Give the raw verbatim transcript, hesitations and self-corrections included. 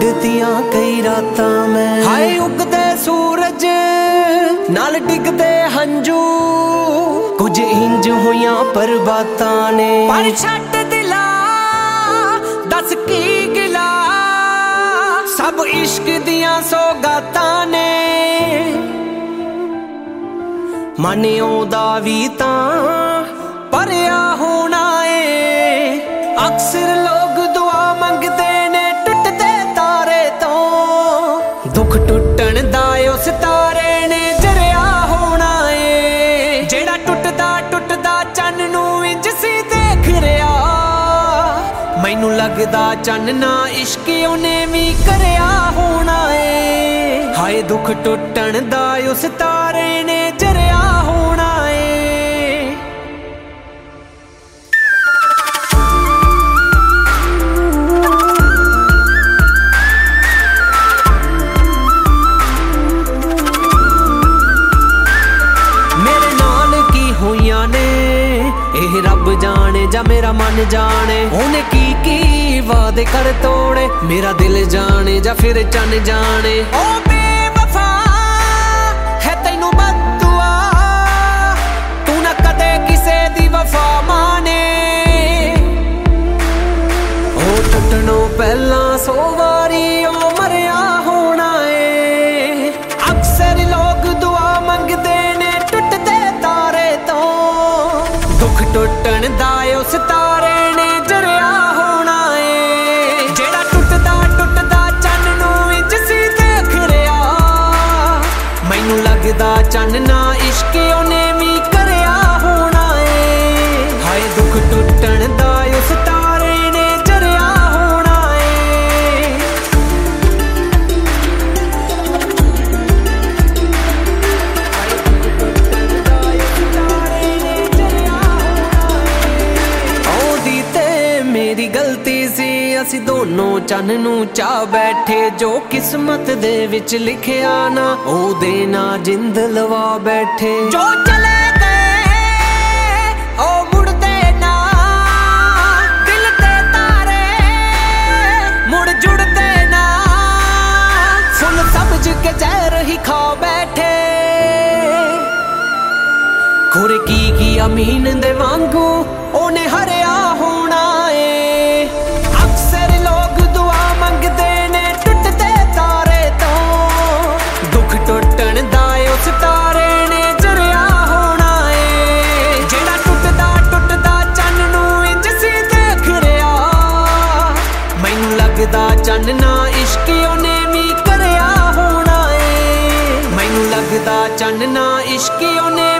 ਕੱਢਤੀਆਂ ਕਈ ਰਾਤਾਂ ਮੈਂ। ਹਾਏ ਉਗਦੇ ਸੂਰਜ ਨਾਲ ਡਿੱਗਦੇ ਹੰਝੂ, ਕੁਝ ਇੰਜ ਹੋਈਆਂ ਪਰਬਾਤਾਂ ਨੇ। ਪਰ ਛੱਡ ਦਿਲਾ ਦੱਸ ਕੀ ਗਿਲਾ, ਸਭ ਇਸ਼ਕ ਦੀਆਂ ਸੌਗਾਤਾਂ ਨੇ। ਮਨ ਆਉਂਦਾ ਵੀ ਤਾਂ ਭਰਿਆ ਹੋਣਾ ਏ, ਅਕਸਰ ਲੋਕ ਦੁਆ ਮੰਗਦੇ ਨੇ ਟੁੱਟਦੇ ਤਾਰੇ ਤੋਂ। ਦੁੱਖ ਟੁੱਟਣ ਦਾ ਉਸ ਤਾਰੇ ਨੇ ਜਰਿਆ ਹੋਣਾ ਏ, ਜਿਹੜਾ ਟੁੱਟਦਾ ਟੁੱਟਦਾ ਚੰਨ ਨੂੰ ਇੰਜ ਸੀ ਦੇਖ ਰਿਹਾ। ਮੈਨੂੰ ਲੱਗਦਾ ਚੰਨ ਨਾ ਇਸ਼ਕ ਉਹਨੇ ਵੀ ਕਰਿਆ ਹੋਣਾ ਏ। ਹਾਏ ਦੁੱਖ ਟੁੱਟਣ ਦਾ ਉਸ ਤਾਰੇ ਨੇ ਜਰਿਆ ਹੋਣਾ ਏ। ਮੇਰੇ ਨਾਲ ਕੀ ਹੋਈਆਂ ਨੇ ਇਹ ਰੱਬ ਜਾਣੇ ਜਾਂ ਮੇਰਾ ਮਨ ਜਾਣੇ। ਉਹਨੇ ਕੀ ਕੀ ਵਾਅਦੇ ਕਰ ਤੋੜੇ, ਮੇਰਾ ਦਿਲ ਜਾਣੇ ਜਾਂ ਫਿਰ ਚੰਨ ਜਾਣੇ। ਉਹ ਬੇਵਫਾ ਹੈ ਤੈਨੂੰ ਬਦਦੁਆ, ਤੂੰ ਨਾ ਕਦੇ ਕਿਸੇ ਦੀ ਵਫਾ ਮਾਣੇ। ਉਹ ਟੁੱਟਣੋਂ ਪਹਿਲਾਂ ਸੌ ਵਾਰੀ ਉਹ ਮਰਿਆ ਹੋਣਾ ਏ। ਅਕਸਰ ਲੋਕ ਦੁਆ ਮੰਗਦੇ ਨੇ ਟੁੱਟਦੇ ਤਾਰੇ ਤੋਂ। ਦੁੱਖ ਟੁੱਟਣ ਦਾ ਉਸ ਤਾਰੇ ਨੇ ਜਰਿਆ ਹੋਣਾ ਏ, ਜਿਹੜਾ ਟੁੱਟਦਾ ਟੁੱਟਦਾ ਚੰਨ ਨੂੰ ਇੰਜ ਸੀ ਦੇਖ ਰਿਹਾ। ਮੈਨੂੰ ਲੱਗਦਾ ਚੰਨ ਨਾ ਇਸ਼ਕ ਉਹਨੇ ਵੀ ਕਰਿਆ ਹੋਣਾ ਏ। ਹਾਏ ਦੁੱਖ ਟੁੱਟਣ ਦਾ ਉਸ ਤਾਰੇ ਨੇ ਜਰਿਆ ਹੋਣਾ ਏ। ਆਉਂਦੀ ਤੇ ਮੇਰੀ ਗਲਤੀ ਸੀ, ਅਸੀਂ ਦੋਨੋਂ ਚੰਨ ਨੂੰ ਚਾਹ ਬੈਠੇ। ਜੋ ਕਿਸਮਤ ਦੇ ਵਿੱਚ ਲਿਖਿਆ ਨਾ ਉਹਦੇ ਨਾਲ ਜਿੰਦ ਲਵਾ ਬੈਠੇ। ਜੋ ਚਲੇ ਗਏ ਉਹ ਮੁੜਦੇ ਨਾ, ਦਿਲ ਤੇ ਤਾਰੇ ਮੁੜ ਜੁੜਦੇ ਨਾ। ਸੁਣ ਸਮਝ ਕੇ ਜ਼ਹਿਰ ਹੀ ਖਾ ਬੈਠੇ, ਖੁਰ ਕੀ ਕੀ ਅਮੀਨ ਦੇ ਵਾਂਗੂ ਉਹਨੇ ਹਰਿਆ ਹੋਣਾ ਏ। ਅਕਸਰ ਲੋਕ ਦੁਆ ਮੰਗਦੇ ਨੇ ਟੁੱਟਦੇ ਤਾਰੇ ਤੋਂ। ਦੁੱਖ ਟੁੱਟਣ ਦਾ ਉਸ ਤਾਰੇ ਨੇ ਜਰਿਆ ਹੋਣਾ ਏ, ਜਿਹੜਾ ਟੁੱਟਦਾ ਟੁੱਟਦਾ ਚੰਨ ਨੂੰ ਇੰਜ ਸੀ ਦੇਖ ਰਿਹਾ। ਮੈਨੂੰ ਲੱਗਦਾ ਚੰਨ ਨਾ ਇਸ਼ਕ ਉਹਨੇ ਵੀ ਕਰਿਆ ਹੋਣਾ ਏ। ਮੈਨੂੰ ਲੱਗਦਾ ਚੰਨ ਨਾ ਇਸ਼ਕ ਉਹਨੇ